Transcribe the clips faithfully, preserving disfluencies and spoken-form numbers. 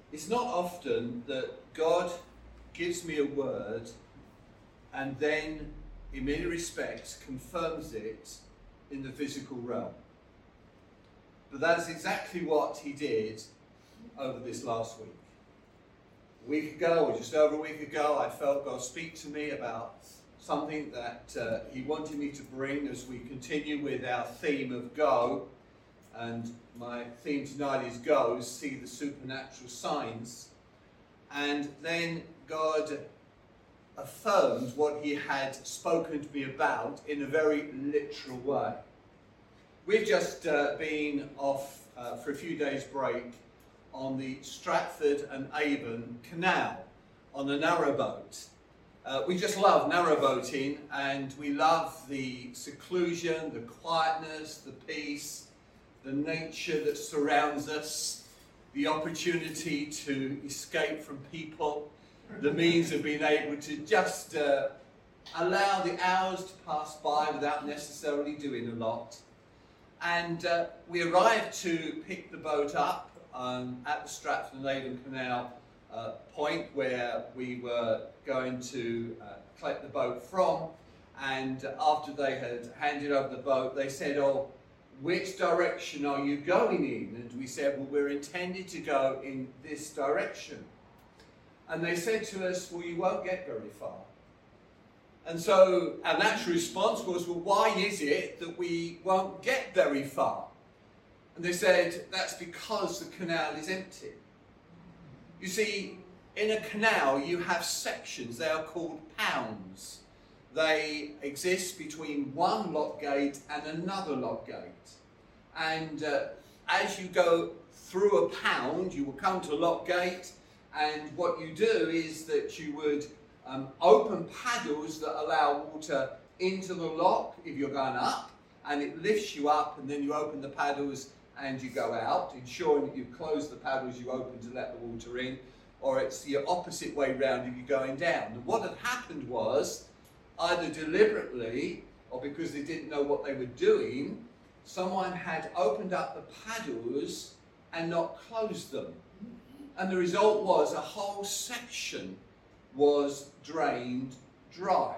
It's not often that God gives me a word and then, in many respects, confirms it in the physical realm. But that's exactly what he did over this last week. A week ago, or just over a week ago, I felt God speak to me about something that uh, he wanted me to bring as we continue with our theme of Go. And my theme tonight is Go, see the supernatural signs. And then God affirmed what he had spoken to me about in a very literal way. We've just uh, been off uh, for a few days' break on the Stratford and Avon Canal on a narrowboat. Uh, we just love narrowboating, and we love the seclusion, the quietness, the peace, the nature that surrounds us, the opportunity to escape from people, the means of being able to just uh, allow the hours to pass by without necessarily doing a lot. And uh, we arrived to pick the boat up um, at the Stratford and Avon Canal uh, point where we were going to uh, collect the boat from. And after they had handed over the boat, they said, "Oh, which direction are you going in?" And we said, "Well, we're intended to go in this direction." And they said to us, "Well, you won't get very far." And so our natural response was, "Well, why is it that we won't get very far?" And they said, "That's because the canal is empty." You see, in a canal you have sections. They are called pounds. They exist between one lock gate and another lock gate. And uh, as you go through a pound, you will come to a lock gate, and what you do is that you would um, open paddles that allow water into the lock if you're going up, and it lifts you up, and then you open the paddles and you go out, ensuring that you close the paddles you open to let the water in, or it's the opposite way round if you're going down. And what had happened was, either deliberately or because they didn't know what they were doing, someone had opened up the paddles and not closed them. And the result was a whole section was drained dry.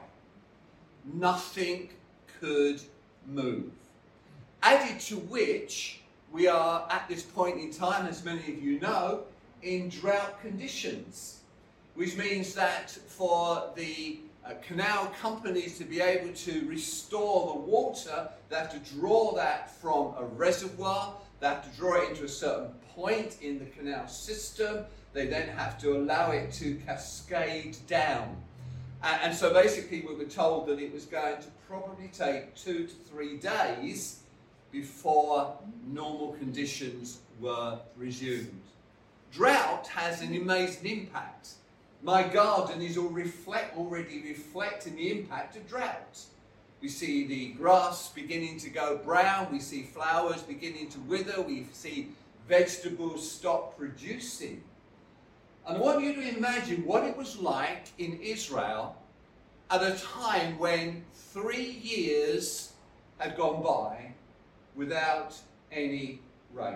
Nothing could move. Added to which, we are at this point in time, as many of you know, in drought conditions, which means that for the uh, canal companies to be able to restore the water, they have to draw that from a reservoir, they have to draw it into a certain point in the canal system, they then have to allow it to cascade down. Uh, and so basically we were told that it was going to probably take two to three days before normal conditions were resumed. Drought has an amazing impact. My garden is all reflect, already reflecting the impact of drought. We see the grass beginning to go brown, we see flowers beginning to wither, we see vegetables stop producing. And I want you to imagine what it was like in Israel at a time when three years had gone by without any rain.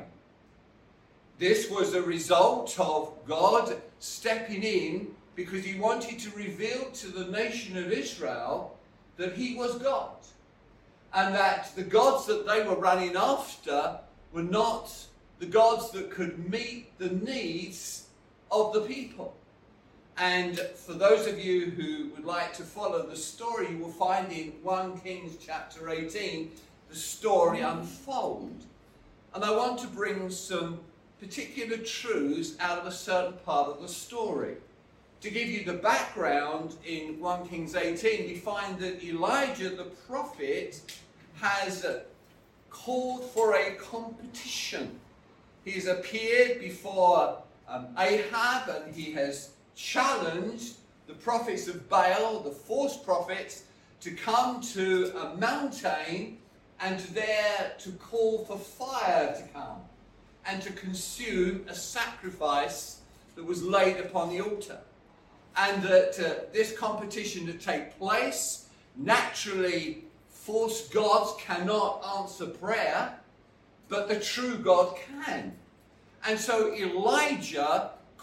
This was a result of God stepping in because he wanted to reveal to the nation of Israel that he was God, and that the gods that they were running after were not the gods that could meet the needs of the people. And for those of you who would like to follow the story, you will find in First Kings chapter eighteen the story unfold. And I want to bring some particular truths out of a certain part of the story. To give you the background, in First Kings eighteen, we find that Elijah the prophet has called for a competition. He has appeared before um, Ahab, and he has challenged the prophets of Baal, the false prophets, to come to a mountain and there to call for fire to come and to consume a sacrifice that was laid upon the altar. And that uh, this competition to take place, naturally false gods cannot answer prayer, but the true God can. And so Elijah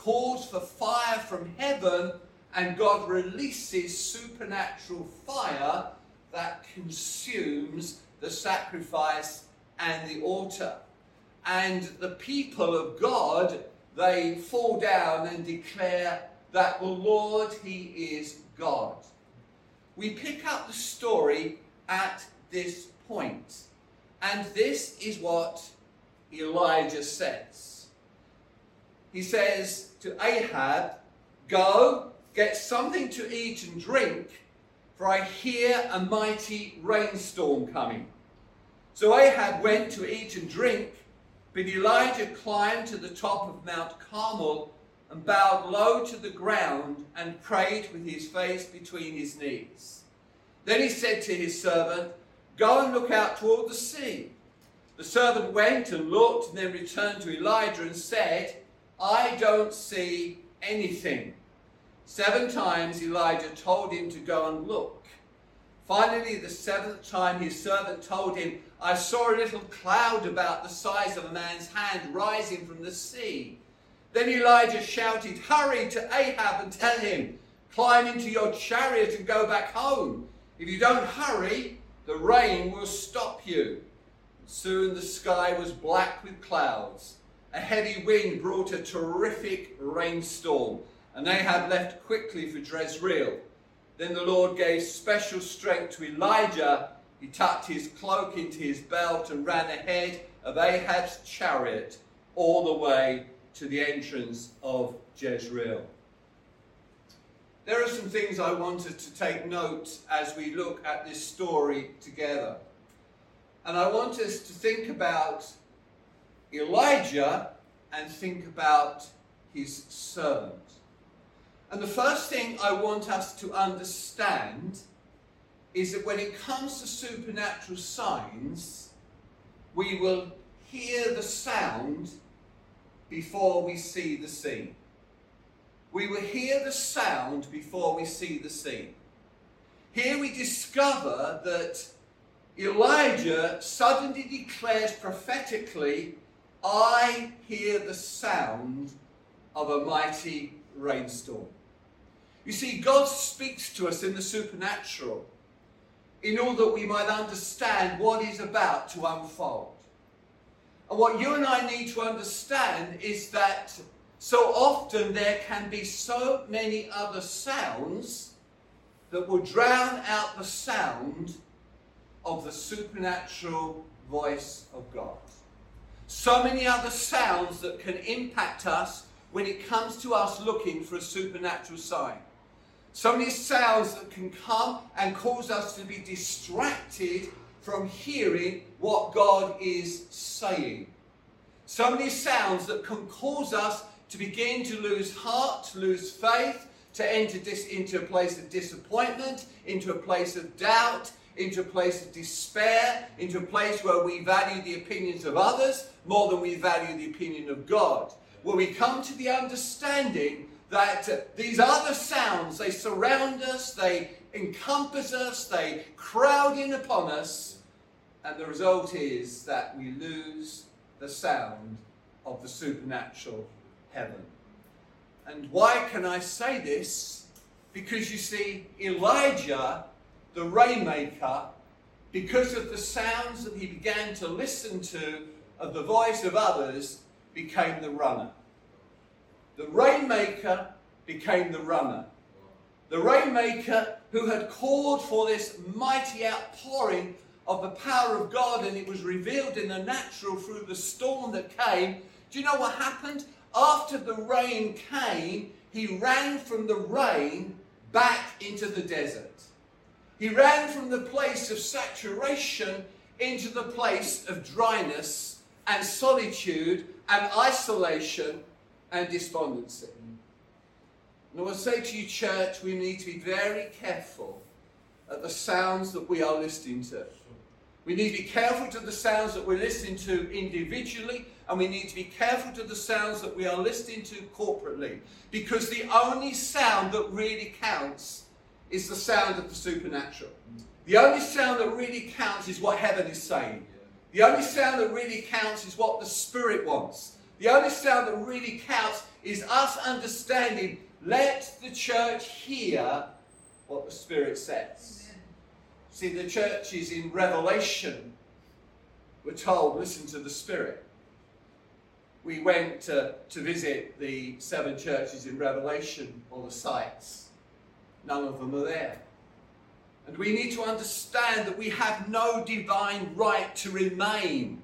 calls for fire from heaven, and God releases supernatural fire that consumes the sacrifice and the altar. And the people of God, they fall down and declare that the Lord, he is God. We pick up the story at this point, and this is what Elijah says. He says to Ahab, "Go, get something to eat and drink, for I hear a mighty rainstorm coming." So Ahab went to eat and drink, but Elijah climbed to the top of Mount Carmel and bowed low to the ground and prayed with his face between his knees. Then he said to his servant, "Go and look out toward the sea." The servant went and looked, and then returned to Elijah and said, "I don't see anything." Seven times Elijah told him to go and look. Finally, the seventh time his servant told him, "I saw a little cloud about the size of a man's hand rising from the sea." Then Elijah shouted, "Hurry to Ahab and tell him, climb into your chariot and go back home. If you don't hurry, the rain will stop you." Soon the sky was black with clouds. A heavy wind brought a terrific rainstorm, and Ahab left quickly for Jezreel. Then the Lord gave special strength to Elijah. He tucked his cloak into his belt and ran ahead of Ahab's chariot all the way to the entrance of Jezreel. There are some things I wanted to take note as we look at this story together. And I want us to think about Elijah and think about his servant. And the first thing I want us to understand is that when it comes to supernatural signs, we will hear the sound before we see the scene. We will hear the sound before we see the scene. Here we discover that Elijah suddenly declares prophetically, "I hear the sound of a mighty rainstorm." You see, God speaks to us in the supernatural in order that we might understand what is about to unfold. And what you and I need to understand is that so often there can be so many other sounds that will drown out the sound of the supernatural voice of God. So many other sounds that can impact us when it comes to us looking for a supernatural sign. So many sounds that can come and cause us to be distracted from hearing what God is saying. So many sounds that can cause us to begin to lose heart, to lose faith, to enter dis- into a place of disappointment, into a place of doubt, into a place of despair, into a place where we value the opinions of others more than we value the opinion of God. Where we come to the understanding that uh, these other sounds, they surround us, they encompass us, they crowd in upon us, and the result is that we lose the sound of the supernatural heaven. And why can I say this? Because you see, Elijah, the rainmaker, because of the sounds that he began to listen to of the voice of others, became the runner. The rainmaker became the runner. The rainmaker who had called for this mighty outpouring of the power of God, and it was revealed in the natural through the storm that came. Do you know what happened? After the rain came, he ran from the rain back into the desert. He ran from the place of saturation into the place of dryness and solitude and isolation and despondency. And I want to say to you, church, we need to be very careful at the sounds that we are listening to. We need to be careful to the sounds that we're listening to individually, and we need to be careful to the sounds that we are listening to corporately. Because the only sound that really counts is the sound of the supernatural. The only sound that really counts is what heaven is saying. The only sound that really counts is what the Spirit wants. The only sound that really counts is us understanding, let the church hear what the Spirit says. Amen. See, the churches in Revelation were told, listen to the Spirit. We went to, to visit the seven churches in Revelation, all the sites. None of them are there. And we need to understand that we have no divine right to remain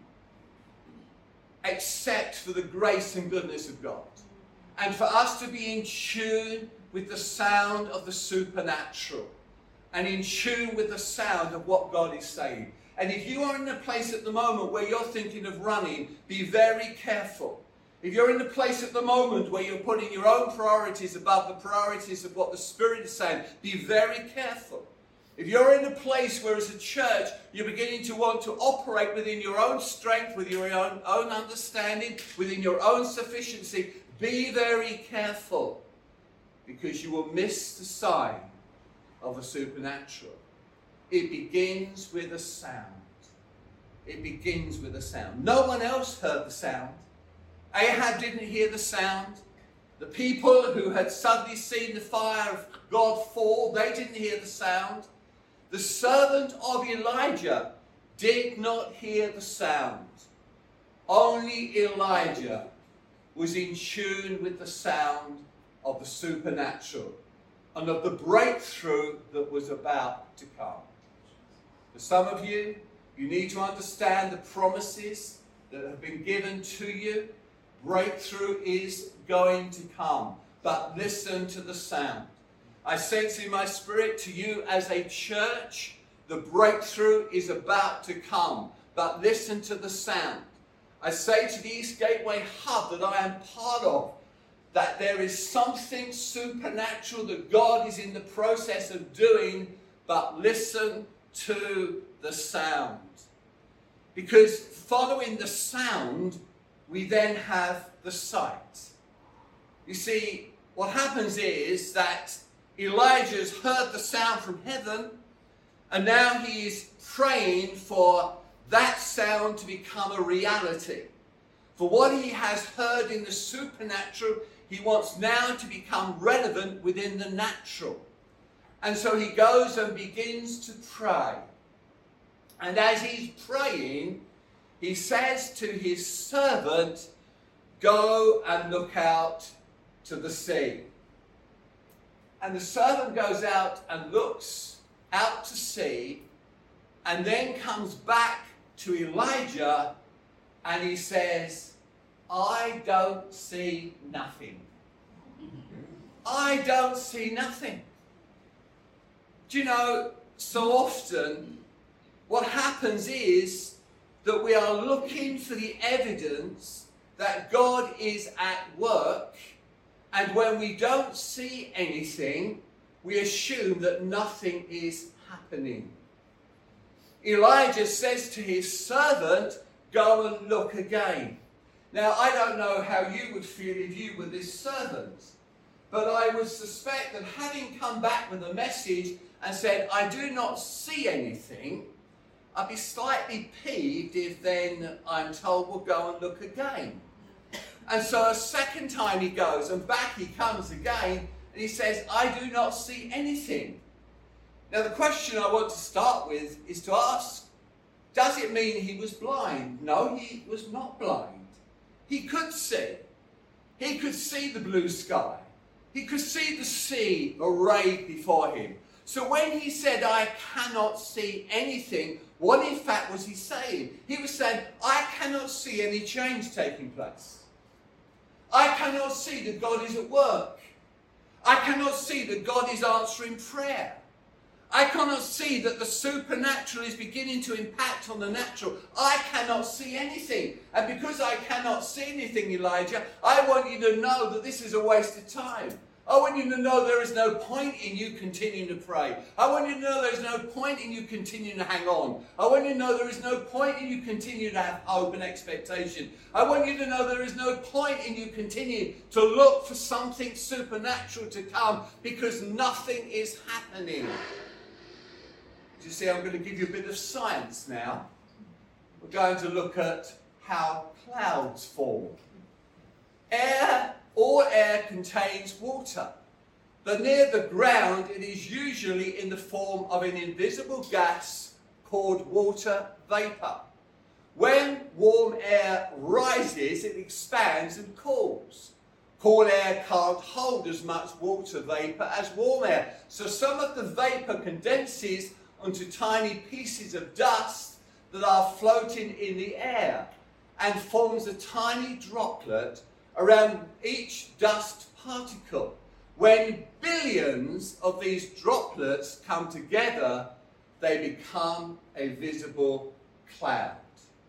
except for the grace and goodness of God. And for us to be in tune with the sound of the supernatural and in tune with the sound of what God is saying. And if you are in a place at the moment where you're thinking of running, be very careful. If you're in the place at the moment where you're putting your own priorities above the priorities of what the Spirit is saying, be very careful. If you're in a place where as a church you're beginning to want to operate within your own strength, with your own, own understanding, within your own sufficiency, be very careful, because you will miss the sign of the supernatural. It begins with a sound. It begins with a sound. No one else heard the sound. Ahab didn't hear the sound. The people who had suddenly seen the fire of God fall, they didn't hear the sound. The servant of Elijah did not hear the sound. Only Elijah was in tune with the sound of the supernatural and of the breakthrough that was about to come. For some of you, you need to understand the promises that have been given to you. Breakthrough is going to come, but listen to the sound. I sense in my spirit to you as a church, the breakthrough is about to come, but listen to the sound. I say to the East Gateway Hub that I am part of, that there is something supernatural that God is in the process of doing, but listen to the sound. Because following the sound, we then have the sight. You see, what happens is that Elijah's heard the sound from heaven, and now he is praying for that sound to become a reality. For what he has heard in the supernatural, he wants now to become relevant within the natural. And so he goes and begins to pray. And as he's praying, he says to his servant, go and look out to the sea. And the servant goes out and looks out to sea, and then comes back to Elijah and he says, I don't see nothing. I don't see nothing. Do you know, so often what happens is that we are looking for the evidence that God is at work, and when we don't see anything, we assume that nothing is happening. Elijah says to his servant, go and look again. Now, I don't know how you would feel if you were this servant, but I would suspect that having come back with a message and said, I do not see anything, I'd be slightly peeved if then I'm told, well, go and look again. And so a second time he goes, and back he comes again, and he says, I do not see anything. Now the question I want to start with is to ask, does it mean he was blind? No, he was not blind. He could see. He could see the blue sky. He could see the sea arrayed before him. So when he said, I cannot see anything, what in fact was he saying? He was saying, I cannot see any change taking place. I cannot see that God is at work. I cannot see that God is answering prayer. I cannot see that the supernatural is beginning to impact on the natural. I cannot see anything. And because I cannot see anything, Elijah, I want you to know that this is a waste of time. I want you to know there is no point in you continuing to pray. I want you to know there is no point in you continuing to hang on. I want you to know there is no point in you continuing to have hope and expectation. I want you to know there is no point in you continuing to look for something supernatural to come, because nothing is happening. You see, I'm going to give you a bit of science now. We're going to look at how clouds form. Air all air contains water, but near the ground it is usually in the form of an invisible gas called water vapor. When warm air rises, it expands and cools. Cool air can't hold as much water vapor as warm air, so some of the vapor condenses onto tiny pieces of dust that are floating in the air and forms a tiny droplet around each dust particle. When billions of these droplets come together, they become a visible cloud.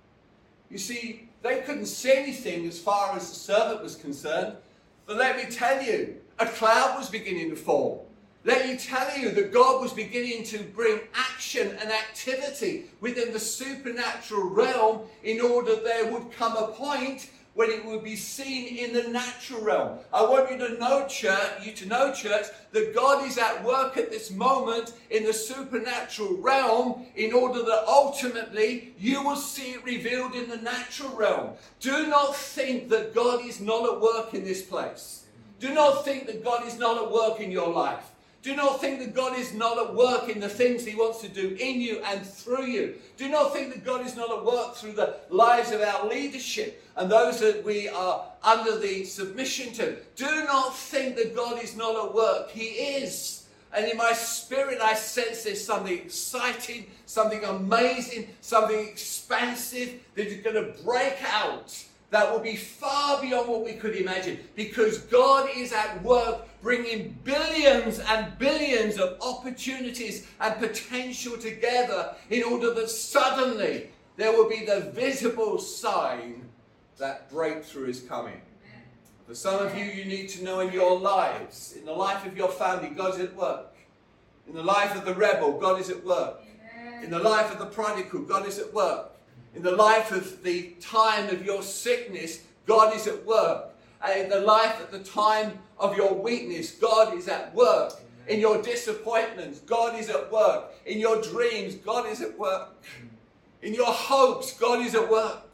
You see, they couldn't see anything as far as the servant was concerned, but let me tell you, a cloud was beginning to form. Let me tell you that God was beginning to bring action and activity within the supernatural realm in order there would come a point when it would be seen in the natural realm. I want you to know, church, you to know, church, that God is at work at this moment in the supernatural realm in order that ultimately you will see it revealed in the natural realm. Do not think that God is not at work in this place. Do not think that God is not at work in your life. Do not think that God is not at work in the things he wants to do in you and through you. Do not think that God is not at work through the lives of our leadership and those that we are under the submission to. Do not think that God is not at work. He is. And in my spirit I sense there's something exciting, something amazing, something expansive that is going to break out. That will be far beyond what we could imagine, because God is at work bringing billions and billions of opportunities and potential together in order that suddenly there will be the visible sign that breakthrough is coming. For some of you, you need to know in your lives, in the life of your family, God is at work. In the life of the rebel, God is at work. In the life of the prodigal, God is at work. In the life of the time of your sickness, God is at work. And in the life at the time of your weakness, God is at work. In your disappointments, God is at work. In your dreams, God is at work. In your hopes, God is at work.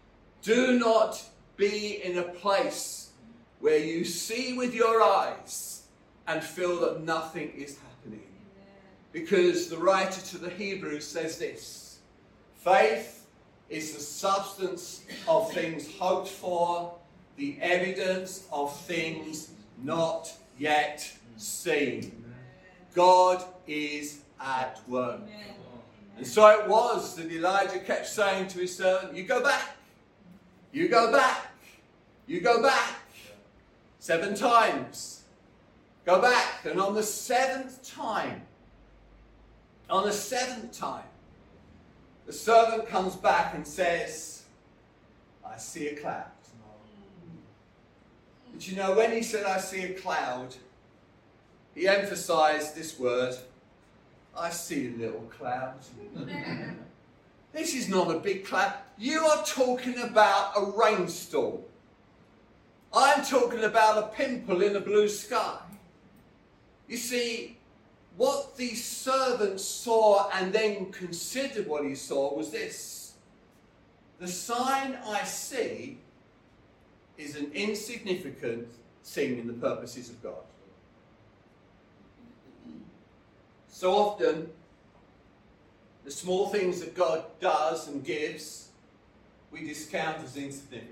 Do not be in a place where you see with your eyes and feel that nothing is happening. Because the writer to the Hebrews says this: faith is the substance of things hoped for, the evidence of things not yet seen. God is at work. And so it was that Elijah kept saying to his servant, you go back, you go back, you go back. Seven times. Go back. And on the seventh time, on the seventh time, the servant comes back and says, I see a cloud. But you know, when he said, I see a cloud, he emphasized this word, I see a little cloud. This is not a big cloud. You are talking about a rainstorm. I'm talking about a pimple in a blue sky. You see, what the servant saw and then considered what he saw was this: the sign I see is an insignificant thing in the purposes of God. So often, the small things that God does and gives, we discount as insignificant.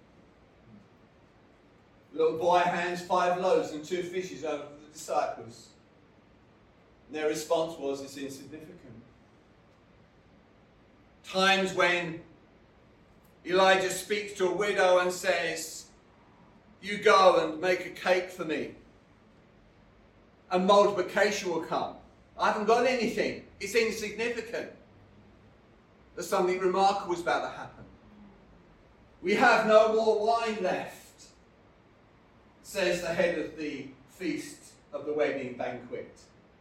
The little boy hands five loaves and two fishes over to the disciples. And their response was, it's insignificant. Times when Elijah speaks to a widow and says, you go and make a cake for me, and multiplication will come. I haven't got anything. It's insignificant. There's something remarkable is about to happen. We have no more wine left, says the head of the feast of the wedding banquet.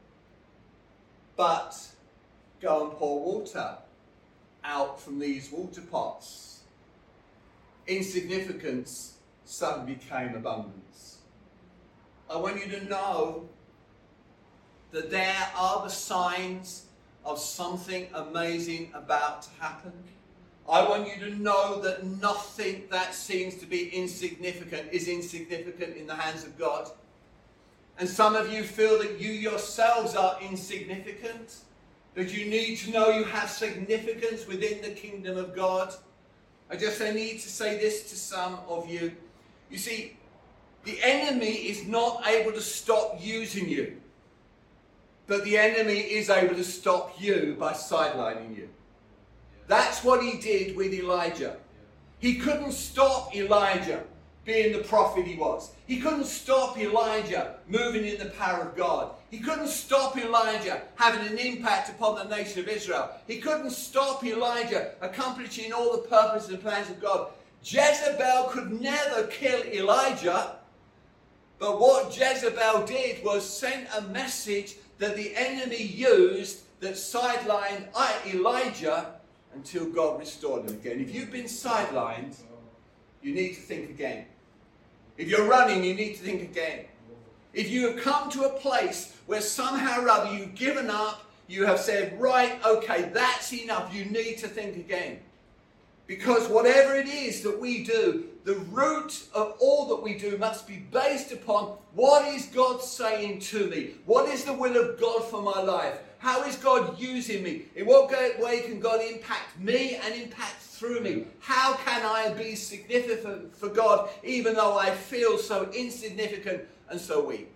But go and pour water out from these water pots. Insignificance suddenly became abundance. I want you to know that there are the signs of something amazing about to happen. I want you to know that nothing that seems to be insignificant is insignificant in the hands of God. And some of you feel that you yourselves are insignificant, that you need to know you have significance within the kingdom of God. I just I need to say this to some of you. You see, the enemy is not able to stop using you, but the enemy is able to stop you by sidelining you. That's what he did with Elijah. He couldn't stop Elijah being the prophet he was. He couldn't stop Elijah moving in the power of God. He couldn't stop Elijah having an impact upon the nation of Israel. He couldn't stop Elijah accomplishing all the purposes and plans of God. Jezebel could never kill Elijah, but what Jezebel did was send a message that the enemy used that sidelined Elijah until God restored him again. If you've been sidelined, you need to think again. If you're running, you need to think again. If you have come to a place where somehow or other you've given up, you have said, right, okay, that's enough, you need to think again. Because whatever it is that we do, the root of all that we do must be based upon what is God saying to me? What is the will of God for my life? How is God using me? In what way can God impact me and impact through me? How can I be significant for God even though I feel so insignificant and so weak?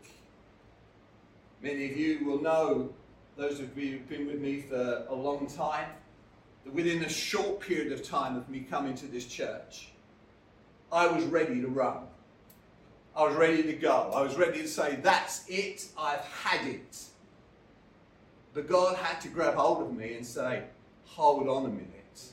Many of you will know, those of you who've been with me for a long time, that within a short period of time of me coming to this church, I was ready to run. I was ready to go. I was ready to say, that's it, I've had it. But God had to grab hold of me and say, hold on a minute.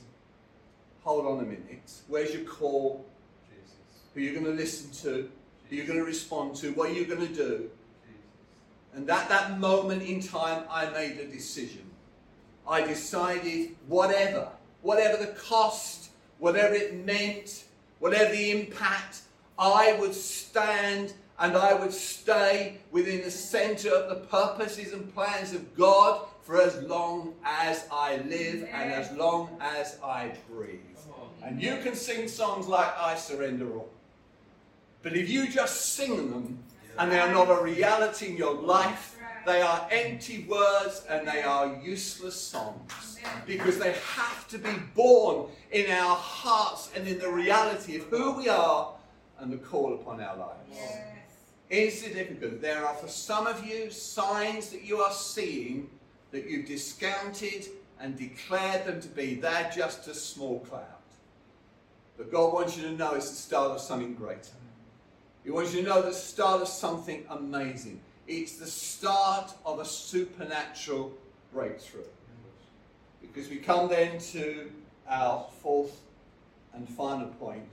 Hold on a minute. Where's your call? Jesus. Who are you going to listen to? Jesus. Who are you going to respond to? What are you going to do? Jesus. And at that moment in time, I made a decision. I decided whatever, whatever the cost, whatever it meant, whatever the impact, I would stand and I would stay within the center of the purposes and plans of God for as long as I live and as long as I breathe. And you can sing songs like I Surrender All. But if you just sing them and they are not a reality in your life, they are empty words and they are useless songs. Because they have to be born in our hearts and in the reality of who we are and the call upon our lives. Yes. Insignificant. There are for some of you signs that you are seeing that you've discounted and declared them to be. They're just a small cloud. But God wants you to know it's the start of something greater. He wants you to know the start of something amazing. It's the start of a supernatural breakthrough. Because we come then to our fourth and final point.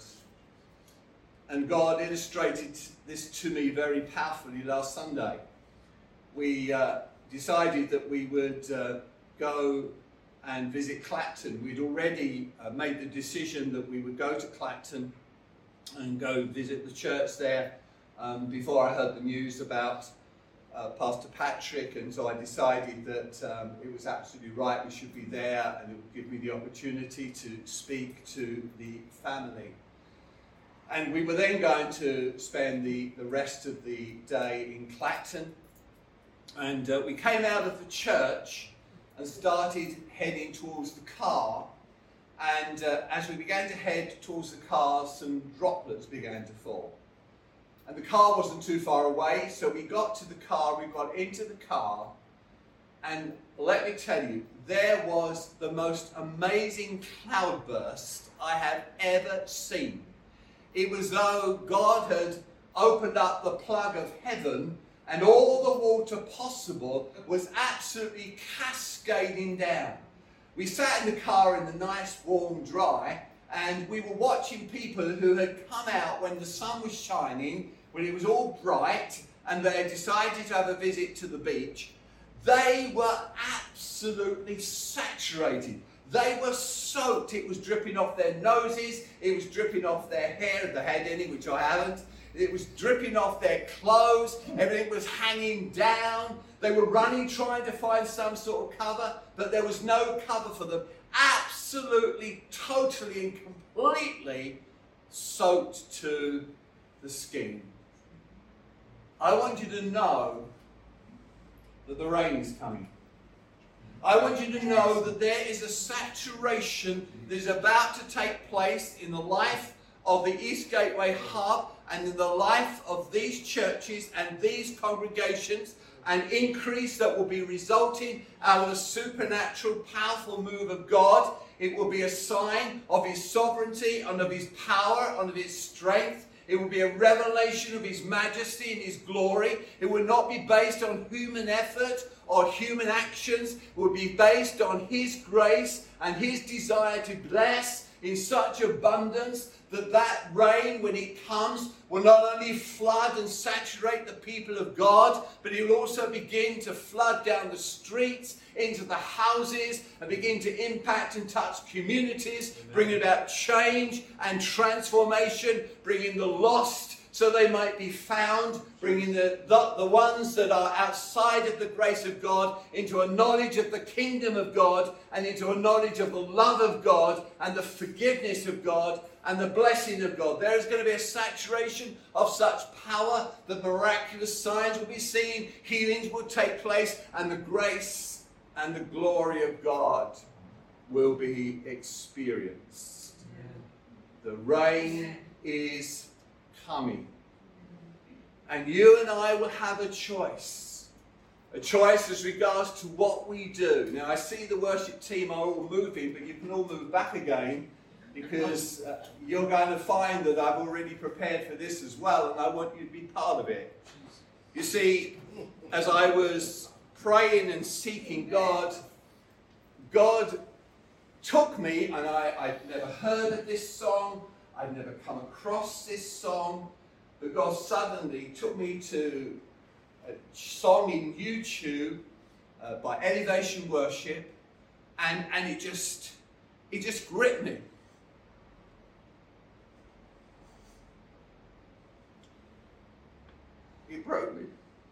And God illustrated this to me very powerfully last Sunday. We uh, decided that we would uh, go and visit Clacton. We'd already uh, made the decision that we would go to Clacton and go visit the church there um, before I heard the news about uh, Pastor Patrick, and so I decided that um, it was absolutely right, we should be there, and it would give me the opportunity to speak to the family. And we were then going to spend the, the rest of the day in Clacton. And uh, we came out of the church and started heading towards the car. And uh, as we began to head towards the car, some droplets began to fall. And the car wasn't too far away, so we got to the car, we got into the car, and let me tell you, there was the most amazing cloudburst I have ever seen. It was though God had opened up the plug of heaven and all the water possible was absolutely cascading down. We sat in the car in the nice, warm, dry, and we were watching people who had come out when the sun was shining, when it was all bright, and they had decided to have a visit to the beach. They were absolutely saturated. They were soaked. It was dripping off their noses. It was dripping off their hair, if they had any, which I haven't. It was dripping off their clothes. Everything was hanging down. They were running, trying to find some sort of cover, but there was no cover for them. Absolutely absolutely, totally and completely soaked to the skin. I want you to know that the rain is coming. I want you to know that there is a saturation that is about to take place in the life of the East Gateway Hub and in the life of these churches and these congregations, an increase that will be resulting out of the supernatural, powerful move of God. It will be a sign of His sovereignty and of His power and of His strength. It will be a revelation of His majesty and His glory. It will not be based on human effort or human actions. It will be based on His grace and His desire to bless in such abundance that that rain, when it comes, will not only flood and saturate the people of God, but it will also begin to flood down the streets, into the houses, and begin to impact and touch communities, Amen. Bring about change and transformation, bringing the lost so they might be found, bringing the, the, the ones that are outside of the grace of God into a knowledge of the kingdom of God and into a knowledge of the love of God and the forgiveness of God and the blessing of God. There is going to be a saturation of such power that miraculous signs will be seen, healings will take place, and the grace and the glory of God will be experienced. The rain is coming. And you and I will have a choice. A choice as regards to what we do. Now, I see the worship team are all moving, but you can all move back again, because uh, you're going to find that I've already prepared for this as well, and I want you to be part of it. You see, as I was praying and seeking God, God took me, and I, I'd never heard of this song, I'd never come across this song, but God suddenly took me to a song in YouTube uh, by Elevation Worship, and, and it just it just gripped me. It broke me.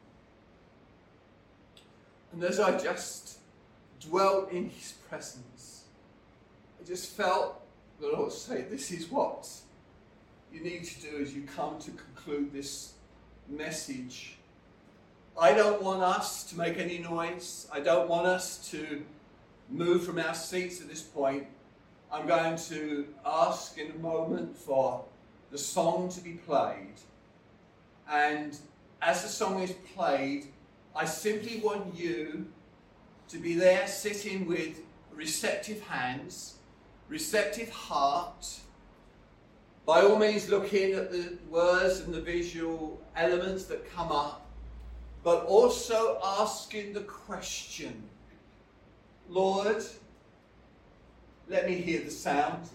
And as I just dwelt in His presence, I just felt the Lord say, this is what you need to do as you come to conclude this message. I don't want us to make any noise. I don't want us to move from our seats at this point. I'm going to ask in a moment for the song to be played. And as the song is played, I simply want you to be there sitting with receptive hands, receptive heart. By all means, looking at the words and the visual elements that come up, but also asking the question, Lord, let me hear the sound.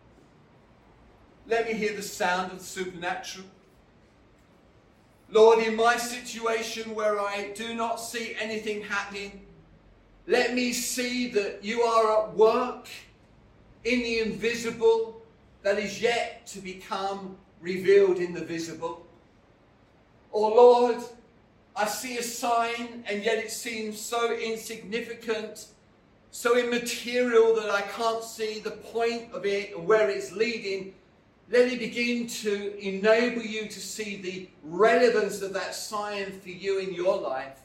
Let me hear the sound of the supernatural. Lord, in my situation where I do not see anything happening, let me see that you are at work in the invisible that is yet to become revealed in the visible. Or Lord, I see a sign and yet it seems so insignificant, so immaterial that I can't see the point of it and where it's leading. Let it begin to enable you to see the relevance of that sign for you in your life.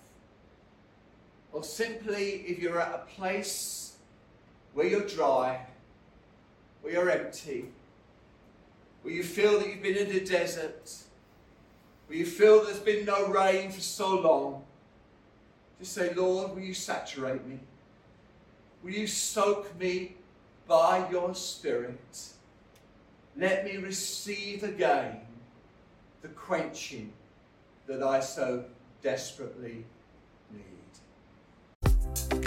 Or simply, if you're at a place where you're dry, where you're empty, where you feel that you've been in a desert, where you feel there's been no rain for so long, just say, Lord, will you saturate me? Will you soak me by your Spirit? Let me receive again the quenching that I so desperately need.